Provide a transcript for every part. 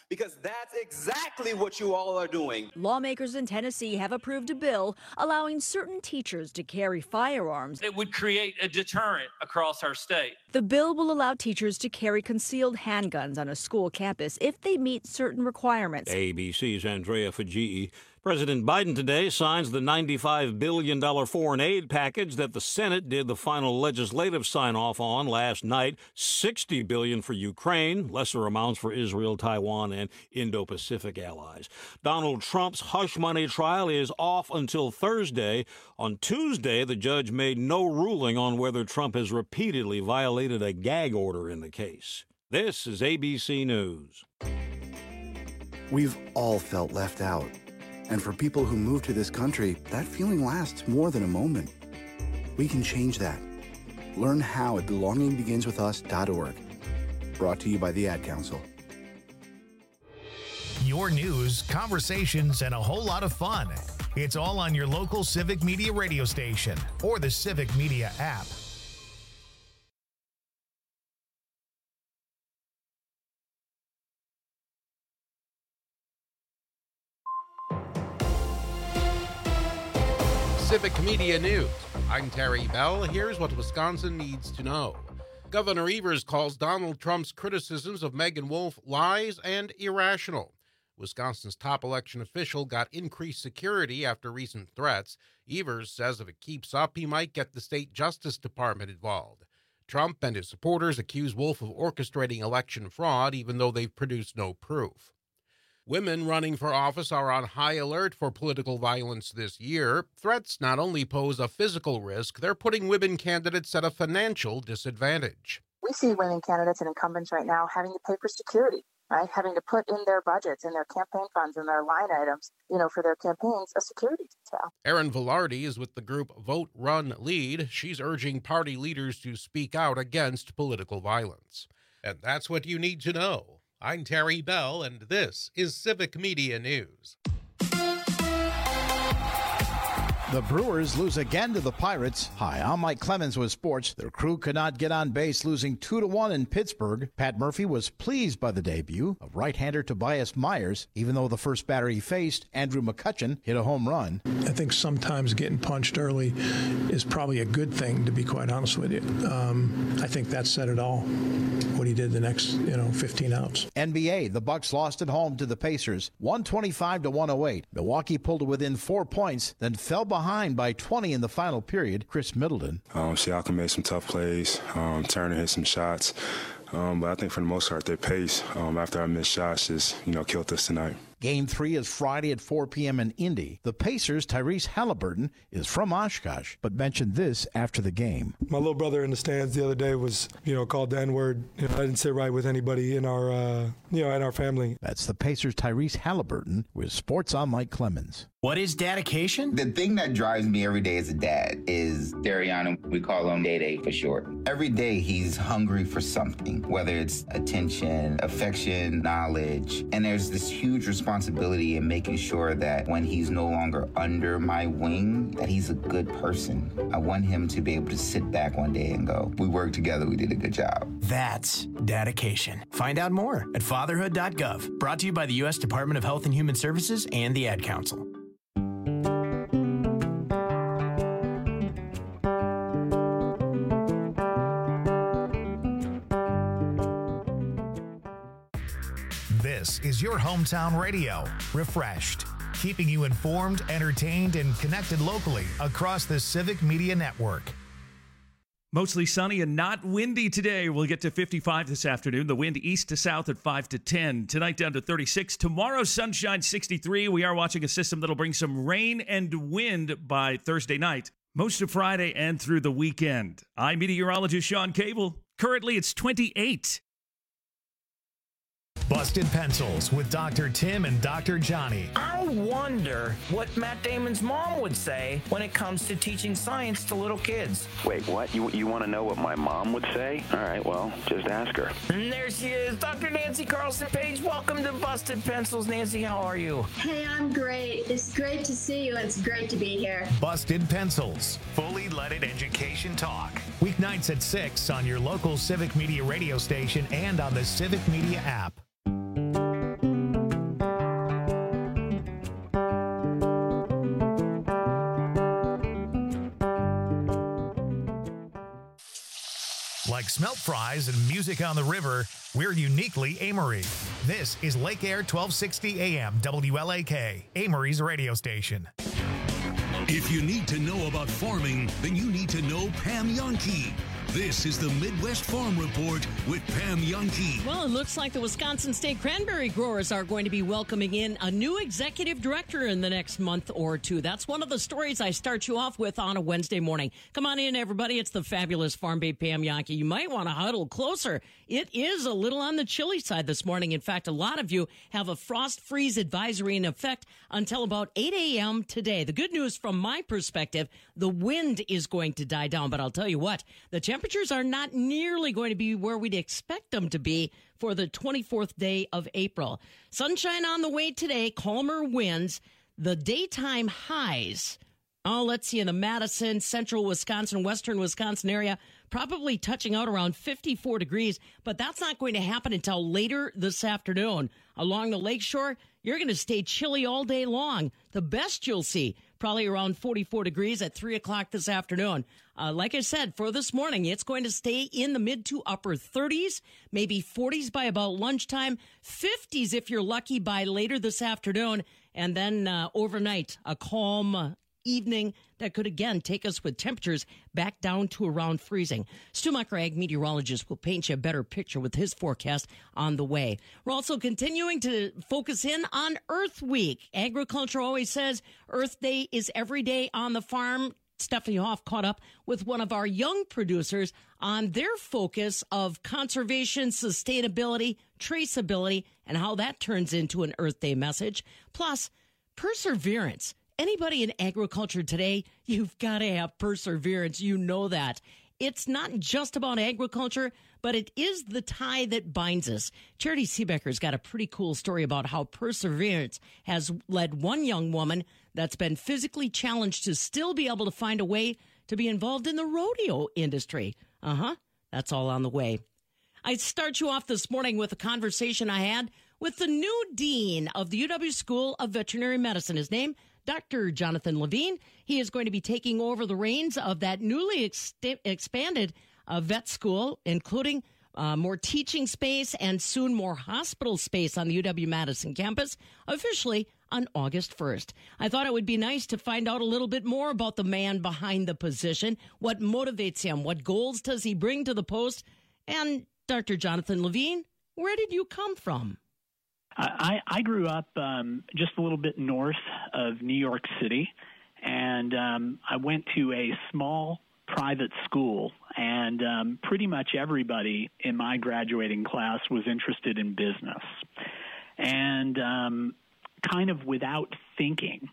because that's exactly what you all are doing. Lawmakers in Tennessee have approved a bill allowing certain teachers to carry firearms. It would create a deterrent across our state. The bill will allow teachers to carry concealed handguns on a school campus if they meet certain requirements. ABC's Andrea Fajii. President Biden today signs the $95 billion foreign aid package that the Senate did the final legislative sign-off on last night. $60 billion for Ukraine, lesser amounts for Israel, Taiwan, and Indo-Pacific allies. Donald Trump's hush money trial is off until Thursday. On Tuesday, the judge made no ruling on whether Trump has repeatedly violated a gag order in the case. This is ABC News. We've all felt left out. And for people who move to this country, that feeling lasts more than a moment. We can change that. Learn how at belongingbeginswithus.org. Brought to you by the Ad Council. Your news, conversations, and a whole lot of fun. It's all on your local Civic Media radio station or the Civic Media app. Civic Media News. I'm Terry Bell. Here's what Wisconsin needs to know. Governor Evers calls Donald Trump's criticisms of Megan Wolfe lies and irrational. Wisconsin's top election official got increased security after recent threats. Evers says if it keeps up, he might get the state Justice Department involved. Trump and his supporters accuse Wolfe of orchestrating election fraud, even though they've produced no proof. Women running for office are on high alert for political violence this year. Threats not only pose a physical risk, they're putting women candidates at a financial disadvantage. We see women candidates and incumbents right now having to pay for security, right? Having to put in their budgets and their campaign funds and their line items, for their campaigns, a security detail. Erin Velarde is with the group Vote, Run, Lead. She's urging party leaders to speak out against political violence. And that's what you need to know. I'm Terry Bell, and this is Civic Media News. The Brewers lose again to the Pirates. Hi, I'm Mike Clemens with sports. Their crew could not get on base, losing 2-1 in Pittsburgh. Pat Murphy was pleased by the debut of right-hander Tobias Myers, even though the first batter he faced, Andrew McCutchen, hit a home run. I think sometimes getting punched early is probably a good thing, to be quite honest with you. I think that said it all, what he did the next, 15 outs. NBA, the Bucks lost at home to the Pacers, 125-108. Milwaukee pulled to within 4 points, then fell behind by 20 in the final period. Chris Middleton. Siakam made some tough plays. Turner hit some shots. But I think for the most part, their pace after our missed shots just, killed us tonight. Game 3 is Friday at 4 p.m. in Indy. The Pacers' Tyrese Halliburton is from Oshkosh, but mentioned this after the game. My little brother in the stands the other day was, called the N-word. I didn't sit right with anybody in our, in our family. That's the Pacers' Tyrese Halliburton with Sports on Mike Clemens. What is dedication? The thing that drives me every day as a dad is Dariano. We call him Day-Day for short. Every day he's hungry for something, whether it's attention, affection, knowledge. And there's this huge responsibility in making sure that when he's no longer under my wing, that he's a good person. I want him to be able to sit back one day and go, we worked together, we did a good job. That's dedication. Find out more at fatherhood.gov. Brought to you by the U.S. Department of Health and Human Services and the Ad Council. This is your hometown radio, Refreshed, keeping you informed, entertained, and connected locally across the Civic Media Network. Mostly sunny and not windy today. We'll get to 55 this afternoon. The wind east to south at 5 to 10. Tonight down to 36. Tomorrow, sunshine 63. We are watching a system that'll bring some rain and wind by Thursday night. Most of Friday and through the weekend. I'm meteorologist Sean Cable. Currently, it's 28. Busted Pencils with Dr. Tim and Dr. Johnny. I wonder what Matt Damon's mom would say when it comes to teaching science to little kids. Wait, what? You want to know what my mom would say? All right, well, just ask her. And there she is, Dr. Nancy Carlson Page. Welcome to Busted Pencils. Nancy, how are you? Hey, I'm great. It's great to see you. It's great to be here. Busted Pencils, fully leaded education talk. Weeknights at 6 on your local Civic Media radio station and on the Civic Media app. like smelt fries and music on the river, we're uniquely Amory. This is Lake Air 1260 AM WLAK, Amory's radio station. If you need to know about farming, then you need to know Pam Jahnke. This is the Midwest Farm Report with Pam Jahnke. Well, it looks like the Wisconsin State cranberry growers are going to be welcoming in a new executive director in the next month or two. That's one of the stories I start you off with on a Wednesday morning. Come on in, everybody. It's the fabulous Farm Babe Pam Jahnke. You might want to huddle closer. It is a little on the chilly side this morning. In fact, a lot of you have a frost freeze advisory in effect until about 8 a.m. today. The good news from my perspective, the wind is going to die down. But I'll tell you what, the temperatures are not nearly going to be where we'd expect them to be for the 24th day of April. Sunshine on the way today, calmer winds, the daytime highs. Oh, let's see, in the Madison, central Wisconsin, western Wisconsin area, probably touching out around 54 degrees, but that's not going to happen until later this afternoon. Along the lakeshore, you're going to stay chilly all day long. The best you'll see, probably around 44 degrees at 3 o'clock this afternoon. Like I said, for this morning, it's going to stay in the mid to upper 30s, maybe 40s by about lunchtime, 50s if you're lucky by later this afternoon, and then overnight, a calm evening that could again take us with temperatures back down to around freezing. Stu Mucker, ag meteorologist, will paint you a better picture with his forecast on the way. We're also continuing to focus in on Earth Week. Agriculture always says Earth Day is every day on the farm. Stephanie Hoff caught up with one of our young producers on their focus of conservation, sustainability, traceability, and how that turns into an Earth Day message. Plus, perseverance. Anybody in agriculture today, you've got to have perseverance. You know that. It's not just about agriculture, but it is the tie that binds us. Charity Seebecker's got a pretty cool story about how perseverance has led one young woman that's been physically challenged to still be able to find a way to be involved in the rodeo industry. That's all on the way. I start you off this morning with a conversation I had with the new dean of the UW School of Veterinary Medicine. His name, Dr. Jonathan Levine. He is going to be taking over the reins of that newly expanded vet school, including more teaching space and soon more hospital space on the UW-Madison campus, officially on August 1st. I thought it would be nice to find out a little bit more about the man behind the position. What motivates him? What goals does he bring to the post? And Dr. Jonathan Levine, where did you come from? I grew up just a little bit north of New York City, and I went to a small private school, and pretty much everybody in my graduating class was interested in business. And kind of without thinking,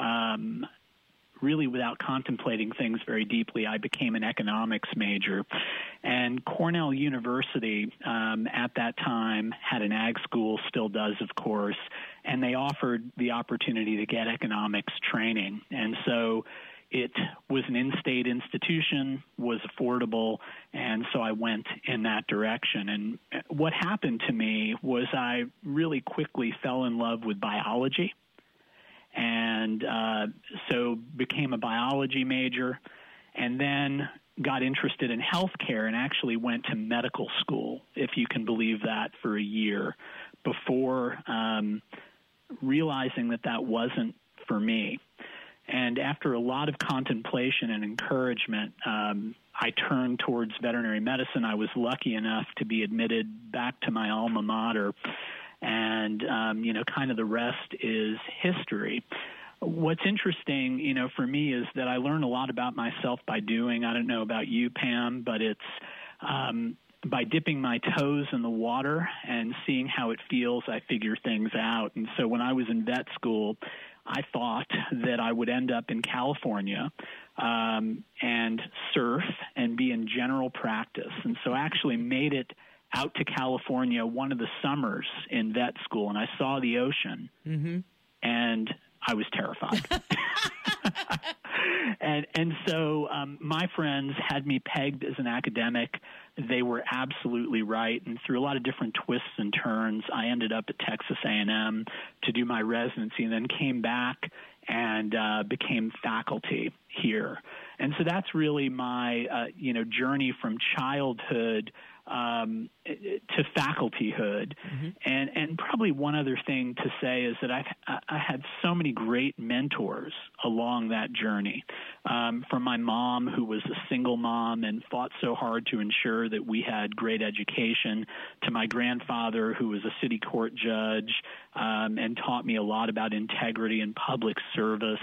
really without contemplating things very deeply, I became an economics major. And Cornell University at that time had an ag school, still does, of course, and they offered the opportunity to get economics training. And so it was an in-state institution, was affordable, and so I went in that direction. And what happened to me was I really quickly fell in love with biology, and so became a biology major, and then got interested in healthcare and actually went to medical school, if you can believe that, for a year before realizing that that wasn't for me. And after a lot of contemplation and encouragement, I turned towards veterinary medicine. I was lucky enough to be admitted back to my alma mater, and, kind of the rest is history. What's interesting, for me is that I learn a lot about myself by doing. I don't know about you, Pam, but it's by dipping my toes in the water and seeing how it feels, I figure things out. And so when I was in vet school, I thought that I would end up in California and surf and be in general practice. And so I actually made it out to California one of the summers in vet school, and I saw the ocean, and I was terrified. And so my friends had me pegged as an academic. They were absolutely right. And through a lot of different twists and turns, I ended up at Texas A&M to do my residency, and then came back and became faculty here. And so that's really my, journey from childhood to facultyhood. And probably one other thing to say is that I had so many great mentors along that journey, from my mom, who was a single mom and fought so hard to ensure that we had great education, to my grandfather, who was a city court judge and taught me a lot about integrity and public service,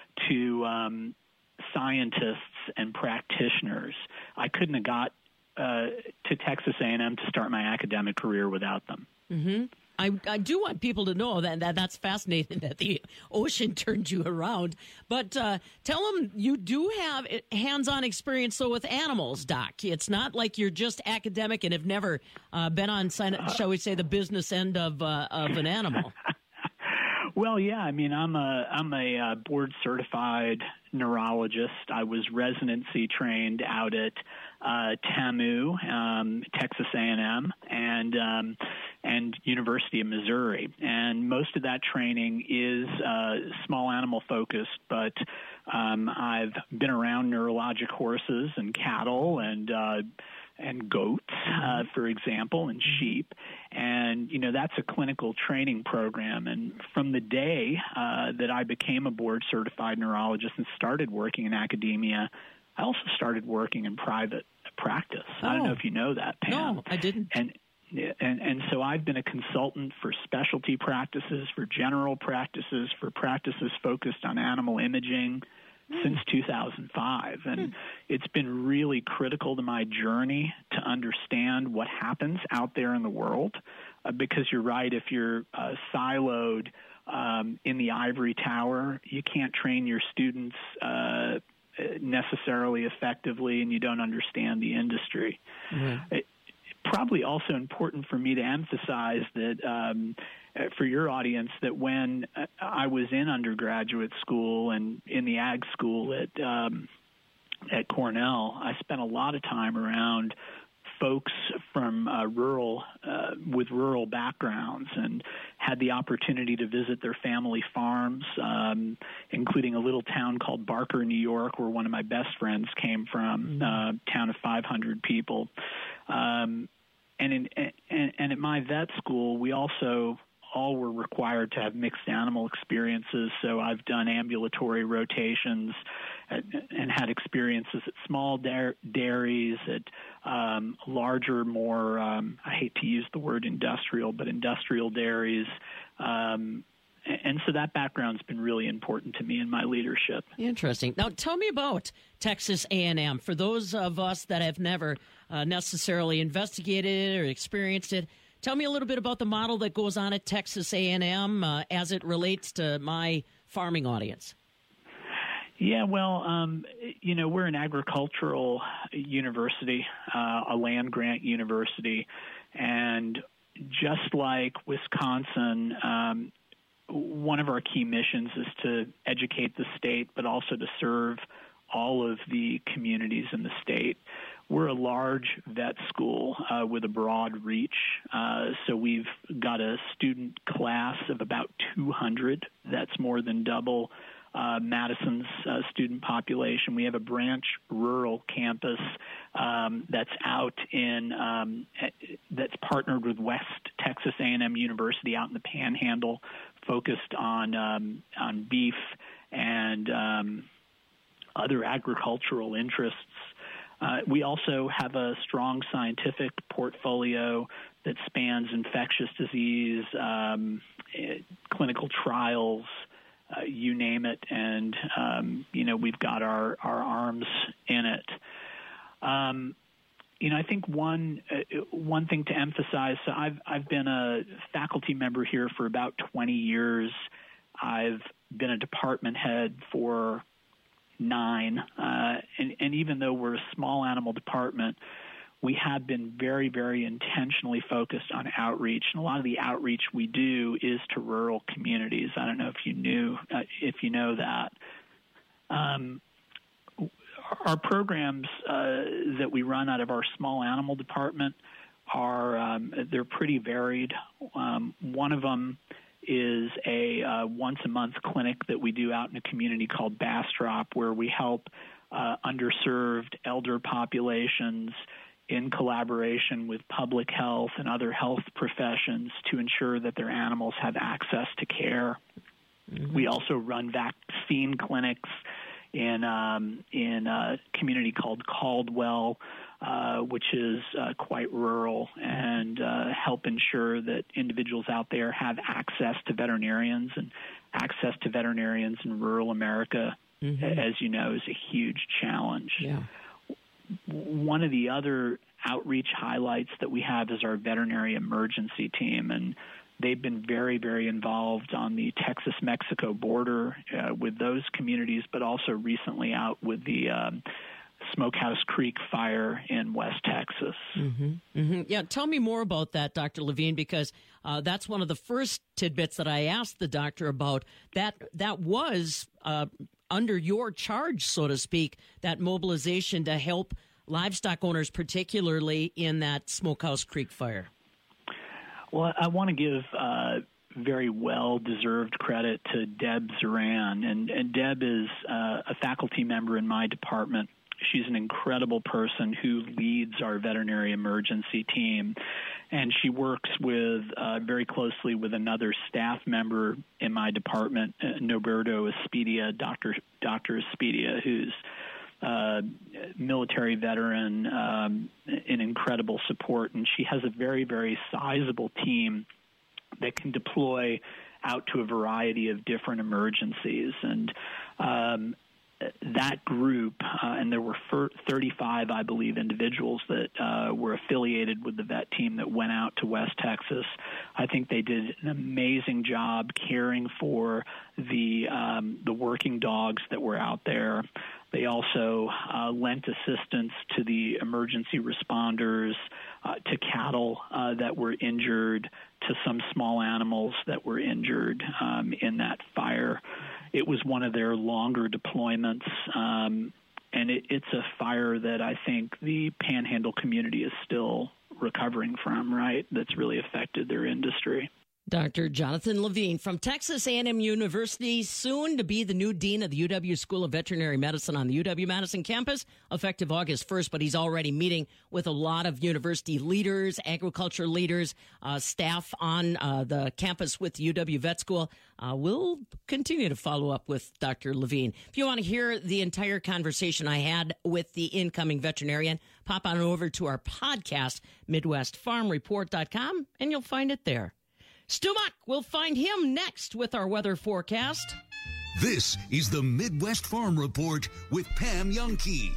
to scientists and practitioners. I couldn't have got to Texas A&M to start my academic career without them. Mm-hmm. I do want people to know that's fascinating that the ocean turned you around. But tell them you do have hands-on experience, though, with animals, Doc. It's not like you're just academic and have never been on, shall we say, the business end of an animal. Well, yeah. I mean, I'm a board-certified neurologist. I was residency trained out at TAMU, Texas A&M, and University of Missouri. And most of that training is small animal focused, but I've been around neurologic horses and cattle and goats, for example, and sheep. And, that's a clinical training program. And from the day that I became a board-certified neurologist and started working in academia, I also started working in private practice. I don't know if you know that, Pam. No, I didn't. And so I've been a consultant for specialty practices, for general practices, for practices focused on animal imaging since 2005. And it's been really critical to my journey to understand what happens out there in the world, because you're right, if you're siloed in the ivory tower, you can't train your students necessarily effectively, and you don't understand the industry. It's probably also important for me to emphasize that for your audience, that when I was in undergraduate school and in the ag school at Cornell, I spent a lot of time around folks from with rural backgrounds, and had the opportunity to visit their family farms, including a little town called Barker, New York, where one of my best friends came from, town of 500 people. And at my vet school, we also all were required to have mixed animal experiences. So I've done ambulatory rotations and had experiences at small dairies, at larger, more, I hate to use the word industrial, but industrial dairies. And so that background's been really important to me in my leadership. Interesting. Now, tell me about Texas A&M. For those of us that have never necessarily investigated or experienced it, tell me a little bit about the model that goes on at Texas A&M as it relates to my farming audience. Yeah, well, we're an agricultural university, a land-grant university, and just like Wisconsin, one of our key missions is to educate the state, but also to serve all of the communities in the state. We're a large vet school with a broad reach, so we've got a student class of about 200. That's more than double Madison's student population. We have a branch rural campus that's out in that's partnered with West Texas A&M University out in the Panhandle, focused on beef and other agricultural interests. We also have a strong scientific portfolio that spans infectious disease, clinical trials, you name it, and we've got our arms in it. I think one thing to emphasize. So I've been a faculty member here for about 20 years. I've been a department head for 9, and even though we're a small animal department, we have been very, very intentionally focused on outreach, and a lot of the outreach we do is to rural communities. I don't know if you know that. Our programs that we run out of our small animal department they're pretty varied. One of them is a once-a-month clinic that we do out in a community called Bastrop, where we help underserved elder populations in collaboration with public health and other health professions to ensure that their animals have access to care. Mm-hmm. We also run vaccine clinics in a community called Caldwell, which is quite rural, and help ensure that individuals out there have access to veterinarians. And access to veterinarians in rural America, as you know, is a huge challenge. Yeah. One of the other outreach highlights that we have is our veterinary emergency team, and they've been very, very involved on the Texas-Mexico border with those communities, but also recently out with the Smokehouse Creek fire in West Texas. Mm-hmm. Mm-hmm. Yeah, tell me more about that, Dr. Levine, because that's one of the first tidbits that I asked the doctor about. That was under your charge, so to speak, that mobilization to help livestock owners, particularly in that Smokehouse Creek fire. Well, I want to give very well-deserved credit to Deb Zoran, and Deb is a faculty member in my department. She's an incredible person who leads our veterinary emergency team, and she works with very closely with another staff member in my department, Noberto Espedia, Dr. Espedia, who's military veteran, an incredible support, and she has a very, very sizable team that can deploy out to a variety of different emergencies. And that group, and there were 35, I believe, individuals that were affiliated with the vet team that went out to West Texas. I think they did an amazing job caring for the working dogs that were out there. They also lent assistance to the emergency responders, to cattle that were injured, to some small animals that were injured in that fire. It was one of their longer deployments, and it's a fire that I think the Panhandle community is still recovering from, right? That's really affected their industry. Dr. Jonathan Levine from Texas A&M University, soon to be the new dean of the UW School of Veterinary Medicine on the UW-Madison campus, effective August 1st, but he's already meeting with a lot of university leaders, agriculture leaders, staff on the campus with UW Vet School. We'll continue to follow up with Dr. Levine. If you want to hear the entire conversation I had with the incoming veterinarian, pop on over to our podcast, MidwestFarmReport.com, and you'll find it there. Stu Muck, we'll find him next with our weather forecast. This is the Midwest Farm Report with Pam Jahnke.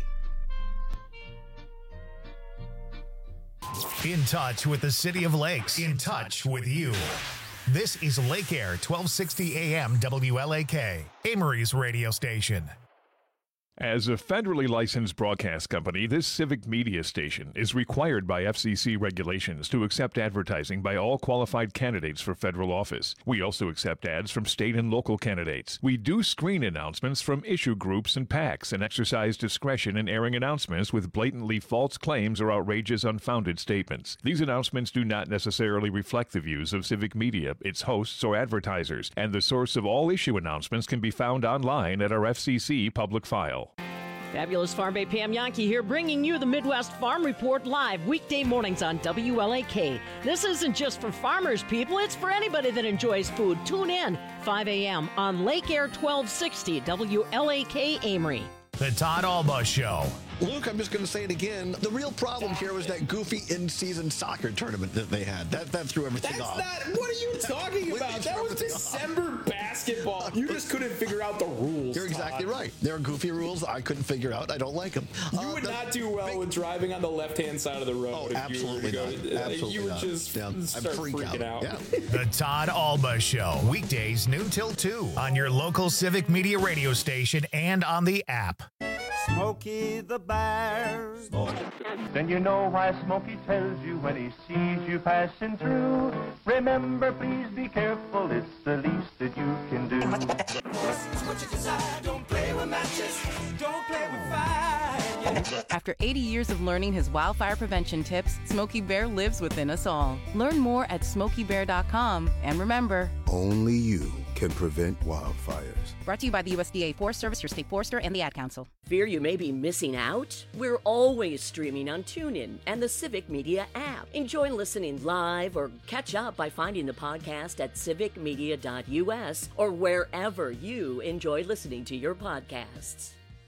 In touch with the City of Lakes. In touch with you. This is Lake Air 1260 AM WLAK, Amory's radio station. As a federally licensed broadcast company, this civic media station is required by FCC regulations to accept advertising by all qualified candidates for federal office. We also accept ads from state and local candidates. We do screen announcements from issue groups and PACs and exercise discretion in airing announcements with blatantly false claims or outrageous, unfounded statements. These announcements do not necessarily reflect the views of civic media, its hosts, or advertisers, and the source of all issue announcements can be found online at our FCC public file. Fabulous Farm Bay Pam Jahnke here, bringing you the Midwest Farm Report live weekday mornings on WLAK. This isn't just for farmers, people. It's for anybody that enjoys food. Tune in 5 a.m. on Lake Air 1260 WLAK Amory. The Todd Alba Show. Luke, I'm just going to say it again. The real problem here was that goofy in-season soccer tournament that they had. That threw everything off. What are you talking about? That was December basketball. You just couldn't figure out the rules. You're exactly right. There are goofy rules I couldn't figure out. I don't like them. You would not do well with driving on the left-hand side of the road. Oh, absolutely not. Absolutely you would just start freaking out. Yeah. The Todd Alba Show. Weekdays noon till 2 on your local civic media radio station and on the app. Smokey the Bear. Then you know why Smokey tells you when he sees you passing through. Remember, please be careful, it's the least that you can do. What you desire, don't play with matches, don't play with fire. After 80 years of learning his wildfire prevention tips, Smokey Bear lives within us all. Learn more at SmokeyBear.com, and remember, only you can prevent wildfires. Brought to you by the USDA Forest Service, your state forester, and the Ad Council. Fear you may be missing out? We're always streaming on TuneIn and the Civic Media app. Enjoy listening live or catch up by finding the podcast at civicmedia.us or wherever you enjoy listening to your podcasts.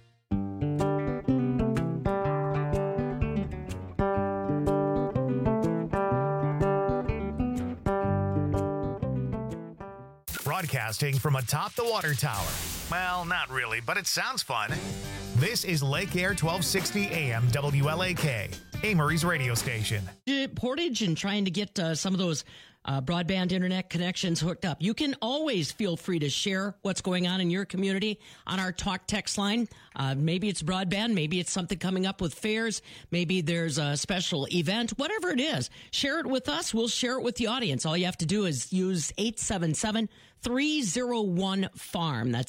Broadcasting from atop the water tower. Well, not really, but it sounds fun. This is Lake Air 1260 AM WLAK, Amory's radio station. Portage and trying to get some of those broadband internet connections hooked up. You can always feel free to share what's going on in your community on our talk text line. Maybe it's broadband, maybe it's something coming up with fairs, maybe there's a special event, whatever it is. Share it with us. We'll share it with the audience. All you have to do is use 877-301-FARM. That's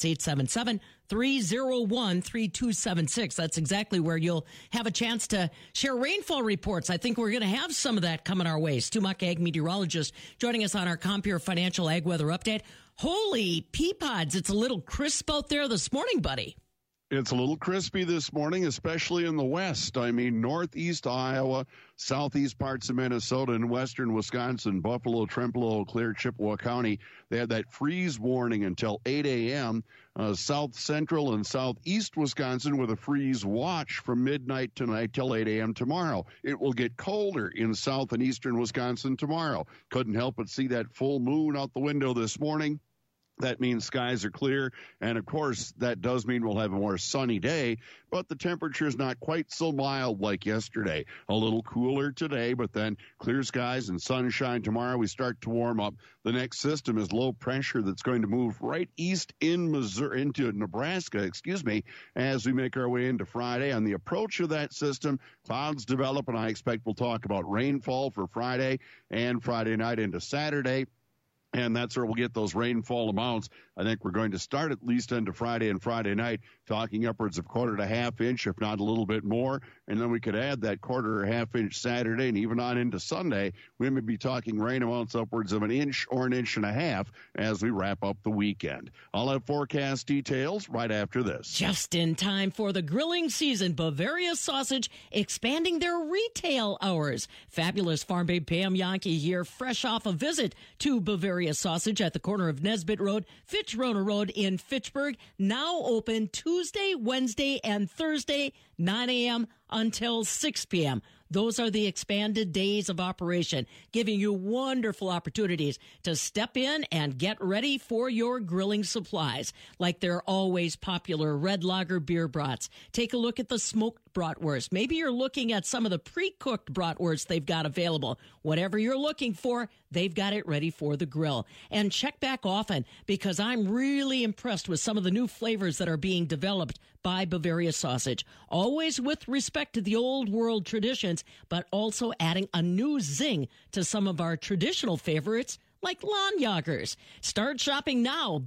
877-301-3276. That's exactly where you'll have a chance to share rainfall reports. I think we're going to have some of that coming our way. Stu Muck, ag meteorologist, joining us on our Compeer Financial Ag Weather Update. Holy peapods, it's a little crisp out there this morning, buddy. It's a little crispy this morning, especially in the west. I mean, northeast Iowa, southeast parts of Minnesota, and western Wisconsin, Buffalo, Trempealeau, Clear, Chippewa County. They had that freeze warning until 8 a.m. South central and southeast Wisconsin with a freeze watch from midnight tonight till 8 a.m. tomorrow. It will get colder in south and eastern Wisconsin tomorrow. Couldn't help but see that full moon out the window this morning. That means skies are clear, and of course, that does mean we'll have a more sunny day, but the temperature is not quite so mild like yesterday. A little cooler today, but then clear skies and sunshine tomorrow. We start to warm up. The next system is low pressure that's going to move right east in Missouri, into Nebraska, as we make our way into Friday. On the approach of that system, clouds develop, and I expect we'll talk about rainfall for Friday and Friday night into Saturday. And that's where we'll get those rainfall amounts. I think we're going to start at least into Friday and Friday night, talking upwards of 1/4 inch, if not a little bit more. And then we could add that 1/4 inch Saturday, and even on into Sunday, we may be talking rain amounts upwards of 1 inch or 1.5 inches as we wrap up the weekend. I'll have forecast details right after this. Just in time for the grilling season, Bavaria Sausage expanding their retail hours. Fabulous farm babe Pam Yankee here, fresh off a visit to Bavaria Sausage at the corner of Nesbitt Road, Fitch-Rona Road in Fitchburg. Now open Tuesday, Wednesday, and Thursday, 9 a.m. until 6 p.m. Those are the expanded days of operation, giving you wonderful opportunities to step in and get ready for your grilling supplies, like their always popular red lager beer brats. Take a look at the smoked bratwurst. Maybe you're looking at some of the pre-cooked bratwurst they've got available. Whatever you're looking for, they've got it ready for the grill. And check back often, because I'm really impressed with some of the new flavors that are being developed by Bavaria Sausage. Always with respect to the old world traditions, but also adding a new zing to some of our traditional favorites like lawn joggers. Start shopping now,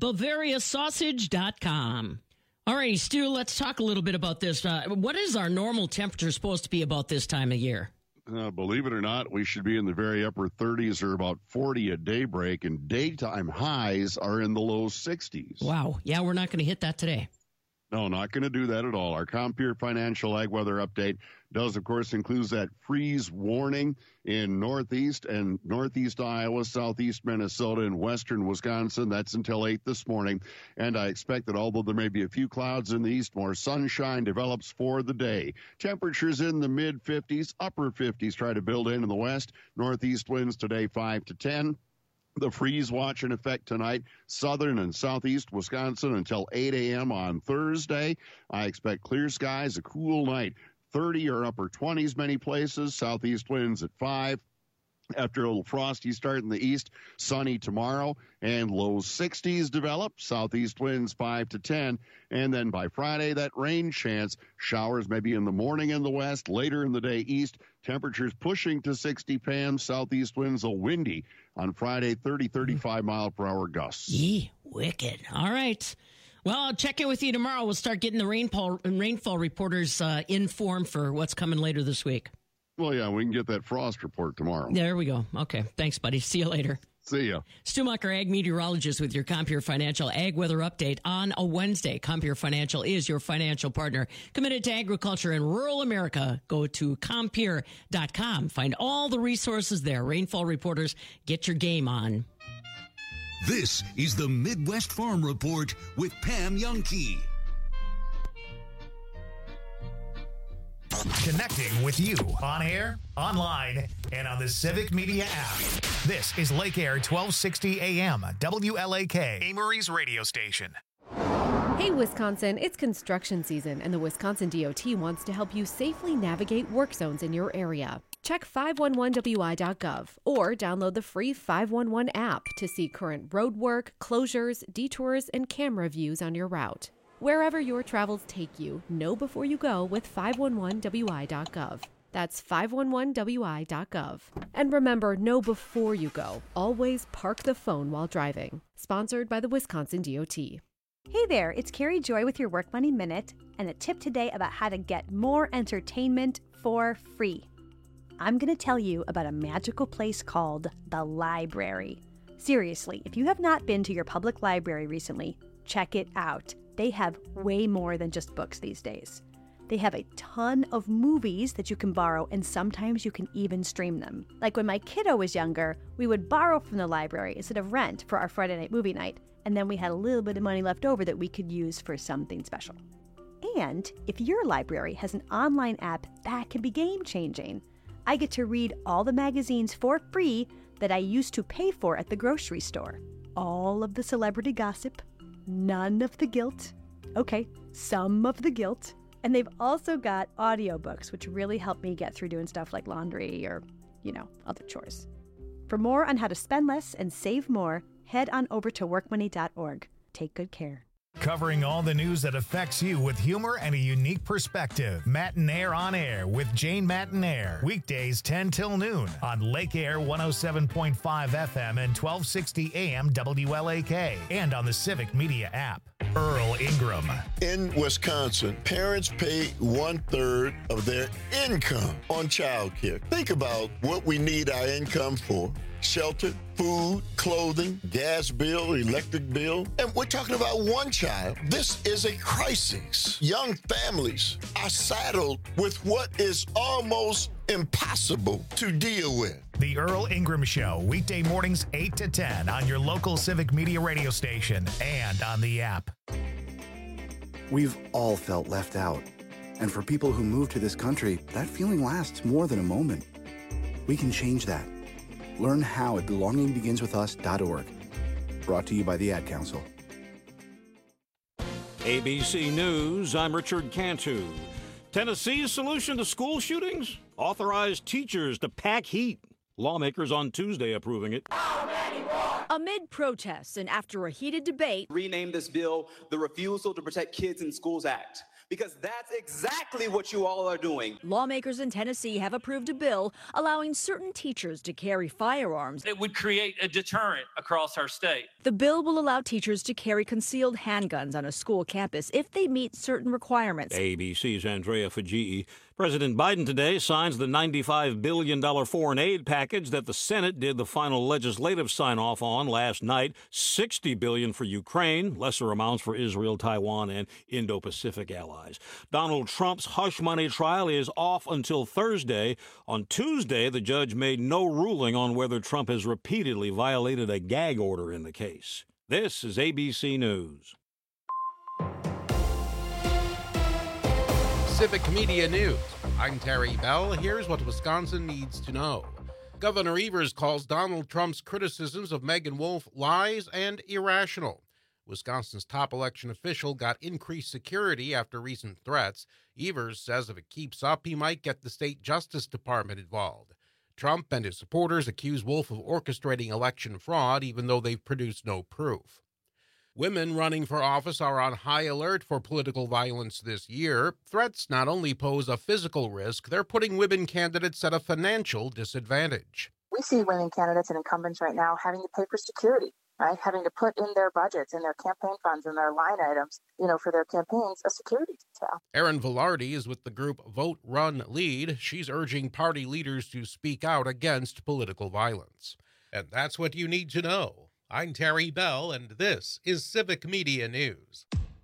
BavariaSausage.com. All right, Stu, let's talk a little bit about this. What is our normal temperature supposed to be about this time of year? Believe it or not, we should be in the very upper 30s or about 40 at daybreak, and daytime highs are in the low 60s. Wow. Yeah, we're not going to hit that today. No, not going to do that at all. Our Compeer Financial Ag Weather Update does, of course, include that freeze warning in northeast and northeast Iowa, southeast Minnesota, and western Wisconsin. That's until 8 this morning. And I expect that although there may be a few clouds in the east, more sunshine develops for the day. Temperatures in the mid-50s, upper 50s try to build in the west. Northeast winds today 5 to 10. The freeze watch in effect tonight, southern and southeast Wisconsin until 8 a.m. on Thursday. I expect clear skies, a cool night, 30 or upper 20s many places, southeast winds at 5. After a little frosty start in the east, sunny tomorrow, and low 60s develop, southeast winds 5 to 10. And then by Friday, that rain chance, showers maybe in the morning in the west, later in the day east, temperatures pushing to 60 Pam, southeast winds a windy on Friday, 30-35 mile per hour gusts. Yee, wicked. All right. Well, I'll check in with you tomorrow. We'll start getting the rainfall reporters informed for what's coming later this week. Well, yeah, we can get that frost report tomorrow. There we go. Okay. Thanks, buddy. See you later. See ya. Stu Mucker, ag meteorologist with your Compeer Financial Ag Weather Update on a Wednesday. Compeer Financial is your financial partner committed to agriculture in rural America. Go to Compeer.com. Find all the resources there. Rainfall reporters, get your game on. This is the Midwest Farm Report with Pam Jahnke. Connecting with you on air, online, and on the Civic Media app. This is Lake Air 1260 AM, WLAK, Amory's radio station. Hey, Wisconsin, it's construction season, and the Wisconsin DOT wants to help you safely navigate work zones in your area. Check 511wi.gov or download the free 511 app to see current road work, closures, detours, and camera views on your route. Wherever your travels take you, know before you go with 511wi.gov. That's 511wi.gov. And remember, know before you go. Always park the phone while driving. Sponsored by the Wisconsin DOT. Hey there, it's Carrie Joy with your Work Money Minute, and a tip today about how to get more entertainment for free. I'm going to tell you about a magical place called the library. Seriously, if you have not been to your public library recently, check it out. They have way more than just books these days. They have a ton of movies that you can borrow, and sometimes you can even stream them. Like when my kiddo was younger, we would borrow from the library instead of rent for our Friday night movie night, and then we had a little bit of money left over that we could use for something special. And if your library has an online app, that can be game-changing. I get to read all the magazines for free that I used to pay for at the grocery store. All of the celebrity gossip, none of the guilt. Okay, some of the guilt. And they've also got audiobooks, which really help me get through doing stuff like laundry or, other chores. For more on how to spend less and save more, head on over to workmoney.org. Take good care. Covering all the news that affects you with humor and a unique perspective. Matinaire on Air with Jane Matinaire. Weekdays 10 till noon on Lake Air 107.5 FM and 1260 AM WLAK. And on the Civic Media app. Earl Ingram. In Wisconsin, parents pay 1/3 of their income on child care. Think about what we need our income for. Shelter, food, clothing, gas bill, electric bill. And we're talking about one child. This is a crisis. Young families are saddled with what is almost impossible to deal with. The Earl Ingram Show, weekday mornings 8 to 10 on your local Civic Media radio station and on the app. We've all felt left out. And for people who move to this country, that feeling lasts more than a moment. We can change that. Learn how at belongingbeginswithus.org. Brought to you by the Ad Council. ABC News, I'm Richard Cantu. Tennessee's solution to school shootings? Authorized teachers to pack heat. Lawmakers on Tuesday approving it. Amid protests and after a heated debate, rename this bill the Refusal to Protect Kids in Schools Act. Because that's exactly what you all are doing. Lawmakers in Tennessee have approved a bill allowing certain teachers to carry firearms. It would create a deterrent across our state. The bill will allow teachers to carry concealed handguns on a school campus if they meet certain requirements. ABC's Andrea Fajii. President Biden today signs the $95 billion foreign aid package that the Senate did the final legislative sign-off on last night. $60 billion for Ukraine, lesser amounts for Israel, Taiwan, and Indo-Pacific allies. Donald Trump's hush money trial is off until Thursday. On Tuesday, the judge made no ruling on whether Trump has repeatedly violated a gag order in the case. This is ABC News. Civic Media News. I'm Terry Bell. Here's what Wisconsin needs to know. Governor Evers calls Donald Trump's criticisms of Megan Wolfe lies and irrational. Wisconsin's top election official got increased security after recent threats. Evers says if it keeps up, he might get the state Justice Department involved. Trump and his supporters accuse Wolfe of orchestrating election fraud, even though they've produced no proof. Women running for office are on high alert for political violence this year. Threats not only pose a physical risk, they're putting women candidates at a financial disadvantage. We see women candidates and incumbents right now having to pay for security, right? Having to put in their budgets and their campaign funds and their line items, for their campaigns, a security detail. Erin Velarde is with the group Vote, Run, Lead. She's urging party leaders to speak out against political violence. And that's what you need to know. I'm Terry Bell, and this is Civic Media News.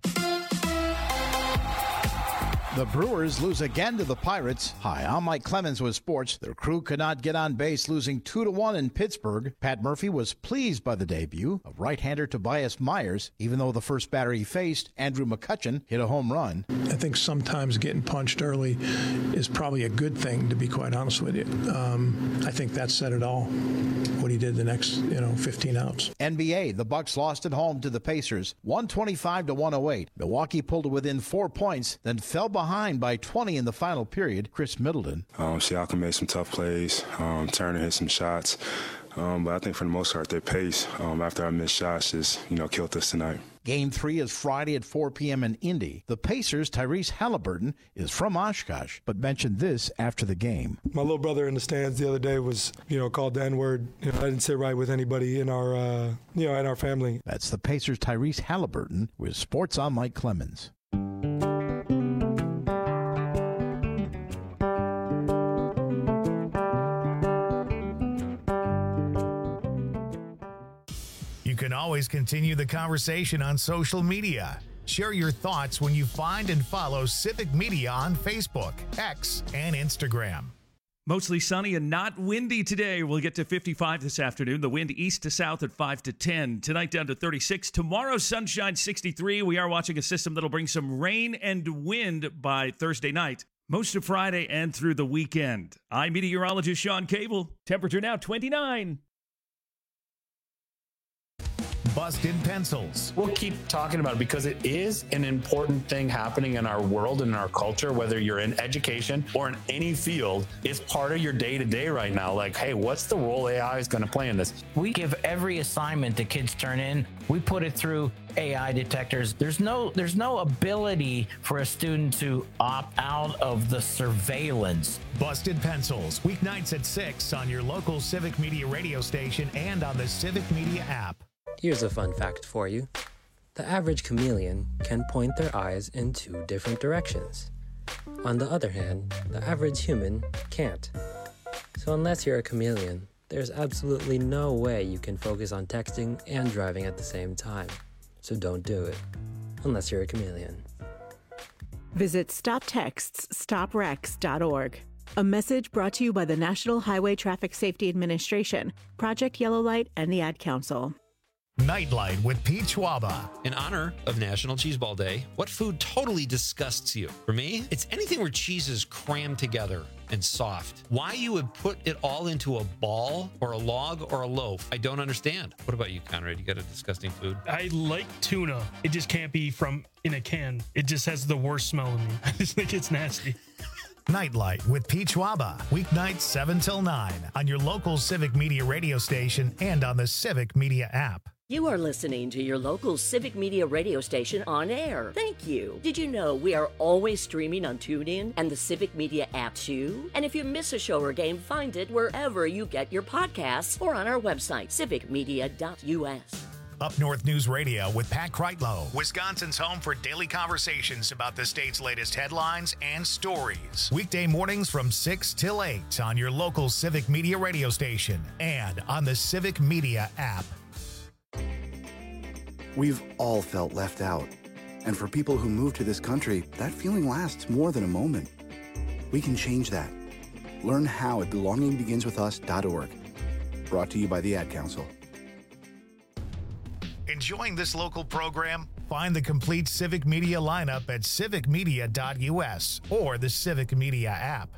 The Brewers lose again to the Pirates. Hi, I'm Mike Clemens with sports. Their crew could not get on base, losing 2-1 in Pittsburgh. Pat Murphy was pleased by the debut of right-hander Tobias Myers, even though the first batter he faced, Andrew McCutchen, hit a home run. I think sometimes getting punched early is probably a good thing, to be quite honest with you. I think that said it all, what he did the next 15 outs. NBA, the Bucks lost at home to the Pacers, 125-108. Milwaukee pulled to within 4 points, then fell behind by 20 in the final period. Chris Middleton. Siakam made some tough plays. Turner hit some shots. But I think for the most part, their pace after our missed shots just, killed us tonight. Game 3 is Friday at 4 p.m. in Indy. The Pacers' Tyrese Halliburton is from Oshkosh, but mentioned this after the game. My little brother in the stands the other day was, called the N-word. I didn't sit right with anybody in our, in our family. That's the Pacers' Tyrese Halliburton with Sports on Mike Clemens. You can always continue the conversation on social media. Share your thoughts when you find and follow Civic Media on Facebook, X, and Instagram. Mostly sunny and not windy today. We'll get to 55 this afternoon. The wind east to south at 5 to 10. Tonight down to 36. Tomorrow, sunshine 63. We are watching a system that'll bring some rain and wind by Thursday night. Most of Friday and through the weekend. I'm meteorologist Sean Cable. Temperature now 29. Busted Pencils. We'll keep talking about it because it is an important thing happening in our world and in our culture, whether you're in education or in any field. It's part of your day-to-day right now. Like, hey, what's the role AI is going to play in this? We give every assignment the kids turn in, we put it through AI detectors. There's no ability for a student to opt out of the surveillance. Busted Pencils, weeknights at 6 on your local Civic Media radio station and on the Civic Media app. Here's a fun fact for you. The average chameleon can point their eyes in 2 different directions. On the other hand, the average human can't. So unless you're a chameleon, there's absolutely no way you can focus on texting and driving at the same time. So don't do it, unless you're a chameleon. Visit StopTextsStopWrecks.org. A message brought to you by the National Highway Traffic Safety Administration, Project Yellow Light, and the Ad Council. Nightlight with Pete Schwaba. In honor of National Cheeseball Day, what food totally disgusts you? For me, it's anything where cheese is crammed together and soft. Why you would put it all into a ball or a log or a loaf, I don't understand. What about you, Conrad? You got a disgusting food? I like tuna. It just can't be from in a can. It just has the worst smell in me. I just think it's nasty. Nightlight with Pete Schwaba, weeknights 7 till 9 on your local Civic Media radio station and on the Civic Media app. You are listening to your local Civic Media radio station on air. Thank you. Did you know we are always streaming on TuneIn and the Civic Media app too? And if you miss a show or game, find it wherever you get your podcasts or on our website, civicmedia.us. Up North News Radio with Pat Kreitlow, Wisconsin's home for daily conversations about the state's latest headlines and stories. Weekday mornings from 6 till 8 on your local Civic Media radio station and on the Civic Media app. We've all felt left out. And for people who move to this country, that feeling lasts more than a moment. We can change that. Learn how at belongingbeginswithus.org. Brought to you by the Ad Council. Enjoying this local program? Find the complete Civic Media lineup at civicmedia.us or the Civic Media app.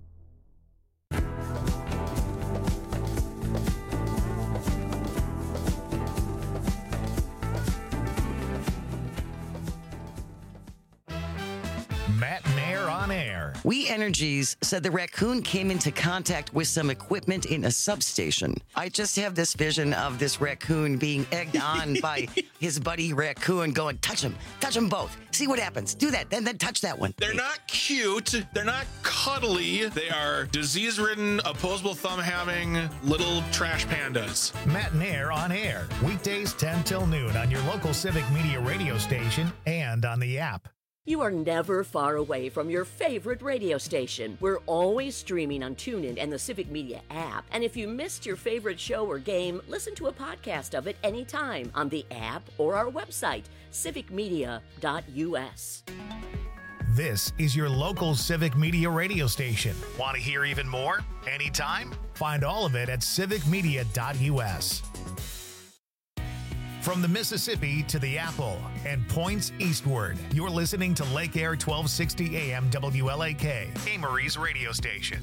Matt and Air on air. We Energies said the raccoon came into contact with some equipment in a substation. I just have this vision of this raccoon being egged on by his buddy raccoon going, touch them both. See what happens. Do that, then touch that one. They're not cute. They're not cuddly. They are disease-ridden, opposable thumb-having little trash pandas. Matt and Air on air. Weekdays 10 till noon on your local Civic Media radio station and on the app. You are never far away from your favorite radio station. We're always streaming on TuneIn and the Civic Media app. And if you missed your favorite show or game, listen to a podcast of it anytime on the app or our website, civicmedia.us. This is your local Civic Media radio station. Want to hear even more? Anytime? Find all of it at civicmedia.us. From the Mississippi to the Apple and points eastward, you're listening to Lake Air 1260 AM WLAK, Amory's radio station.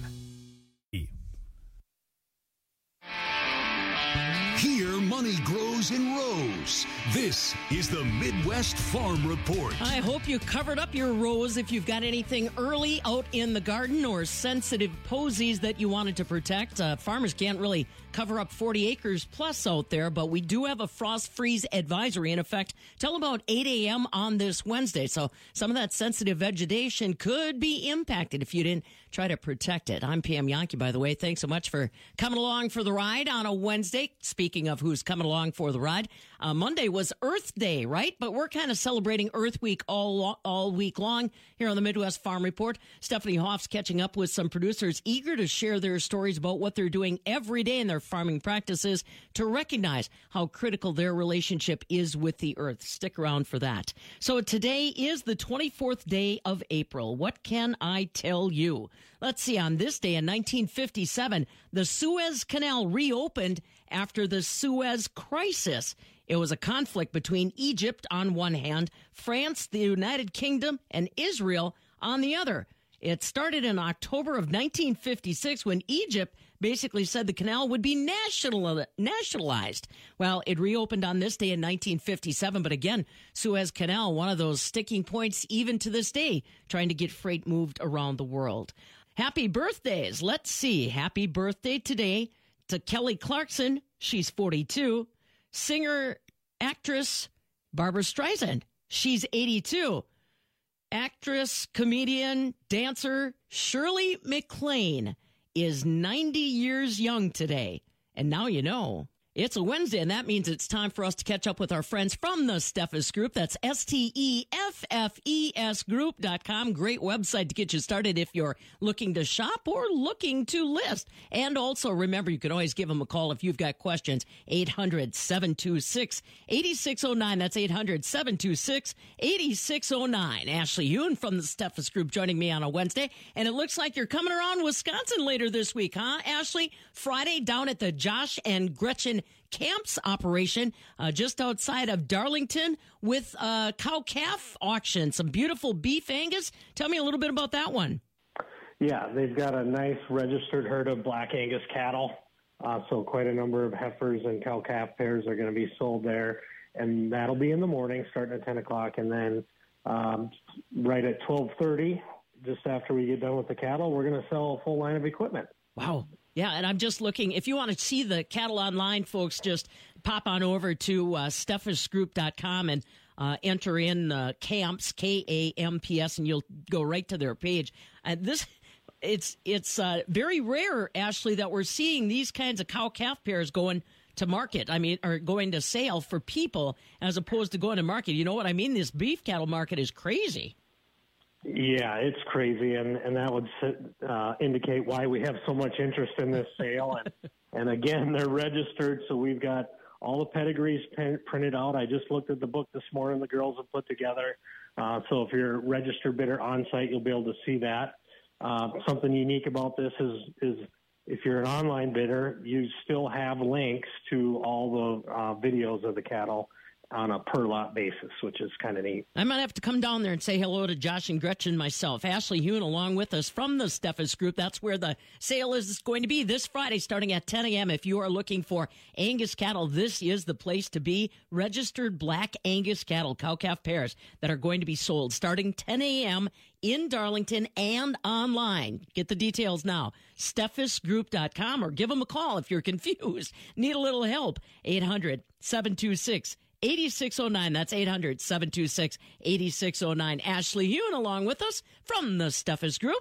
Here, money grows in rows. This is the Midwest Farm Report. I hope you covered up your rows if you've got anything early out in the garden or sensitive posies that you wanted to protect. Farmers can't really cover up 40 acres plus out there, but we do have a frost freeze advisory in effect till about 8 a.m. on this Wednesday. So some of that sensitive vegetation could be impacted if you didn't try to protect it. I'm Pam Yankee, by the way. Thanks so much for coming along for the ride on a Wednesday. Speaking of who's coming along for the ride, Monday was Earth Day, right? But we're kind of celebrating Earth Week all week long here on the Midwest Farm Report. Stephanie Hoff's catching up with some producers eager to share their stories about what they're doing every day in their farming practices to recognize how critical their relationship is with the earth. Stick around for that. So today is the 24th day of April. What can I tell you? Let's see. On this day in 1957, the Suez Canal reopened after the Suez Crisis. It was a conflict between Egypt on one hand, France, the United Kingdom, and Israel on the other. It started in October of 1956 when Egypt basically said the canal would be nationalized. Well, it reopened on this day in 1957, but again, Suez Canal, one of those sticking points even to this day, trying to get freight moved around the world. Happy birthdays. Let's see. Happy birthday today to Kelly Clarkson. She's 42. Singer, actress Barbara Streisand. She's 82. Actress, comedian, dancer Shirley MacLaine is 90 years young today. And now you know. It's a Wednesday, and that means it's time for us to catch up with our friends from the Steffes Group. That's STEFFES Group.com. Great website to get you started if you're looking to shop or looking to list. And also, remember, you can always give them a call if you've got questions. 800-726-8609. That's 800-726-8609. Ashley Yoon from the Steffes Group joining me on a Wednesday. And it looks like you're coming around Wisconsin later this week, huh, Ashley? Friday down at the Josh and Gretchen Camps operation just outside of Darlington with a cow-calf auction. Some beautiful beef Angus. Tell me a little bit about that one. Yeah, they've got a nice registered herd of black Angus cattle. So quite a number of heifers and cow-calf pairs are going to be sold there. And that'll be in the morning starting at 10 o'clock. And then right at 12:30, just after we get done with the cattle, we're going to sell a full line of equipment. Wow. Yeah, and I'm just looking. If you want to see the cattle online, folks, just pop on over to steffesgroup.com and enter in camps, KAMPS, and you'll go right to their page. It's very rare, Ashley, that we're seeing these kinds of cow-calf pairs going to market. I mean, or going to sale for people as opposed to going to market. You know what I mean? This beef cattle market is crazy. Yeah, it's crazy, and that would indicate why we have so much interest in this sale. And again, they're registered, so we've got all the pedigrees printed out. I just looked at the book this morning the girls have put together. So if you're a registered bidder on site, you'll be able to see that. Something unique about this is if you're an online bidder, you still have links to all the videos of the cattle on a per lot basis, which is kind of neat. I might have to come down there and say hello to Josh and Gretchen myself. Ashley Yoon along with us from the Steffes Group. That's where the sale is going to be this Friday starting at 10 a.m. If you are looking for Angus cattle, this is the place to be. Registered black Angus cattle, cow-calf pairs that are going to be sold starting 10 a.m. in Darlington and online. Get the details now. SteffesGroup.com or give them a call if you're confused. Need a little help. 800-726-8609. That's 800-726-8609. Ashley Yoon along with us from the Steffes Group.